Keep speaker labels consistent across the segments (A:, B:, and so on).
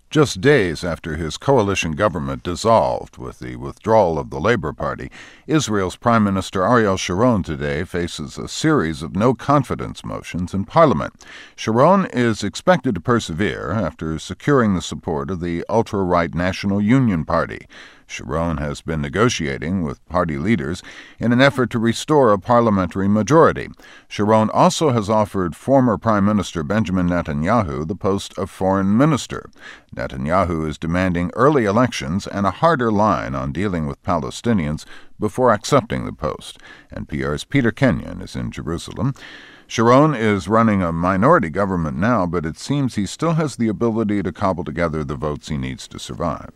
A: Just days after his coalition government dissolved with the withdrawal of the Labour Party, Israel's Prime Minister Ariel Sharon today faces a series of no-confidence motions in Parliament. Sharon is expected to persevere after securing the support of the ultra-right National Union Party. Sharon has been negotiating with party leaders in an effort to restore a parliamentary majority. Sharon also has offered former Prime Minister Benjamin Netanyahu the post of foreign minister. Netanyahu is demanding early elections and a harder line on dealing with Palestinians before accepting the post. NPR's Peter Kenyon is in Jerusalem. Sharon is running a minority government now, but it seems he still has the ability to cobble together the votes he needs to survive.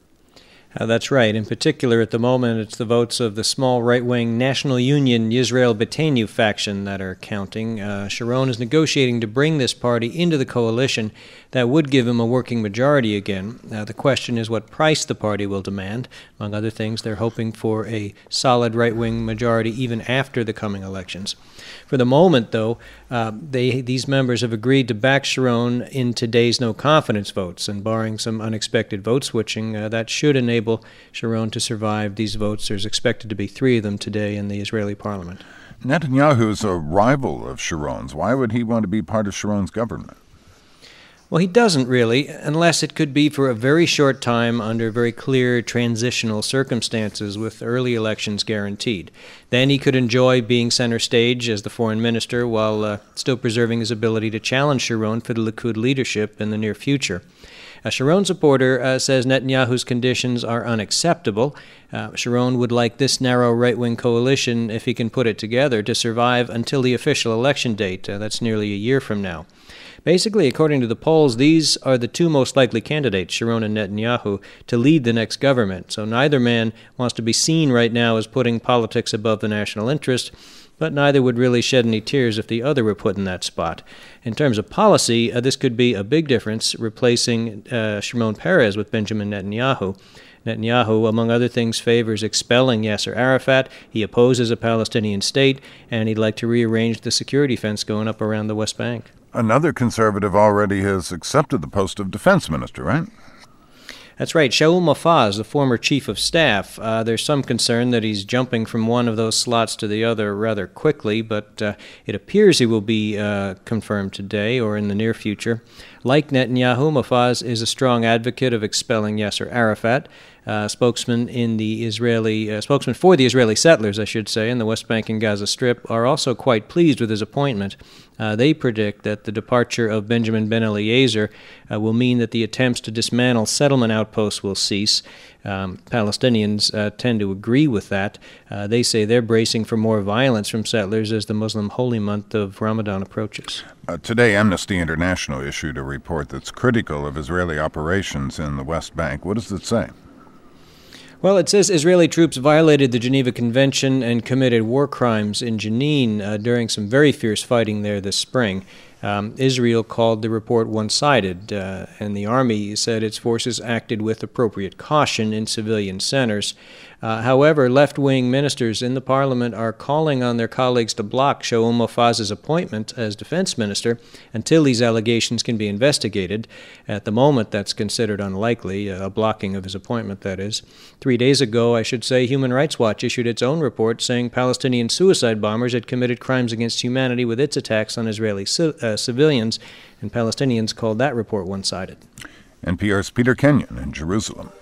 B: That's right. In particular, at the moment, it's the votes of the small right-wing National Union Yisrael Beiteinu faction that are counting. Sharon is negotiating to bring this party into the coalition that would give him a working majority again. The question is what price the party will demand. Among other things, they're hoping for a solid right-wing majority even after the coming elections. For the moment, though, these members have agreed to back Sharon in today's no-confidence votes, and barring some unexpected vote switching, that should enable Sharon to survive these votes. There's expected to be 3 of them today in the Israeli parliament.
A: Netanyahu is a rival of Sharon's. Why would he want to be part of Sharon's government?
B: Well, he doesn't really, unless it could be for a very short time under very clear transitional circumstances with early elections guaranteed. Then he could enjoy being center stage as the foreign minister while still preserving his ability to challenge Sharon for the Likud leadership in the near future. A Sharon supporter says Netanyahu's conditions are unacceptable. Sharon would like this narrow right-wing coalition, if he can put it together, to survive until the official election date. That's nearly a year from now. Basically, according to the polls, these are the 2 most likely candidates, Sharon and Netanyahu, to lead the next government. So neither man wants to be seen right now as putting politics above the national interest, but neither would really shed any tears if the other were put in that spot. In terms of policy, this could be a big difference, replacing Shimon Peres with Benjamin Netanyahu. Netanyahu, among other things, favors expelling Yasser Arafat. He opposes a Palestinian state, and he'd like to rearrange the security fence going up around the West Bank.
A: Another conservative already has accepted the post of defense minister, right?
B: That's right. Shaul Mofaz, the former chief of staff, there's some concern that he's jumping from one of those slots to the other rather quickly, but it appears he will be confirmed today or in the near future. Like Netanyahu, Mofaz is a strong advocate of expelling Yasser Arafat. Spokesmen for the Israeli settlers, I should say, in the West Bank and Gaza Strip are also quite pleased with his appointment. They predict that the departure of Benjamin Ben-Eliezer will mean that the attempts to dismantle settlement outposts will cease. Palestinians tend to agree with that. They say they're bracing for more violence from settlers as the Muslim holy month of Ramadan approaches.
A: Today, Amnesty International issued a report that's critical of Israeli operations in the West Bank. What does it say?
B: Well, it says Israeli troops violated the Geneva Convention and committed war crimes in Jenin during some very fierce fighting there this spring. Israel called the report one-sided, and the army said its forces acted with appropriate caution in civilian centers. However, left-wing ministers in the parliament are calling on their colleagues to block Shaul Mofaz's appointment as defense minister until these allegations can be investigated. At the moment, that's considered unlikely, a blocking of his appointment, that is. 3 days ago, I should say, Human Rights Watch issued its own report saying Palestinian suicide bombers had committed crimes against humanity with its attacks on Israeli civilians, and Palestinians called that report one-sided.
A: NPR's Peter Kenyon in Jerusalem.